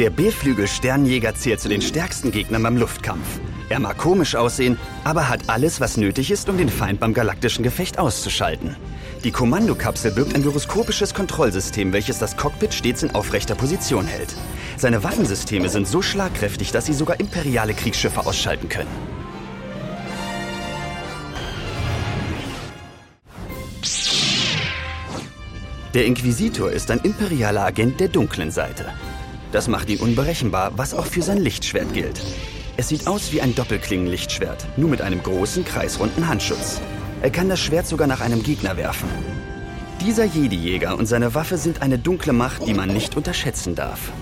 Der B-Flügel-Sternjäger zählt zu den stärksten Gegnern beim Luftkampf. Er mag komisch aussehen, aber hat alles, was nötig ist, um den Feind beim galaktischen Gefecht auszuschalten. Die Kommandokapsel birgt ein gyroskopisches Kontrollsystem, welches das Cockpit stets in aufrechter Position hält. Seine Waffensysteme sind so schlagkräftig, dass sie sogar imperiale Kriegsschiffe ausschalten können. Der Inquisitor ist ein imperialer Agent der dunklen Seite. Das macht ihn unberechenbar, was auch für sein Lichtschwert gilt. Es sieht aus wie ein Doppelklingenlichtschwert, nur mit einem großen, kreisrunden Handschutz. Er kann das Schwert sogar nach einem Gegner werfen. Dieser Jedi-Jäger und seine Waffe sind eine dunkle Macht, die man nicht unterschätzen darf.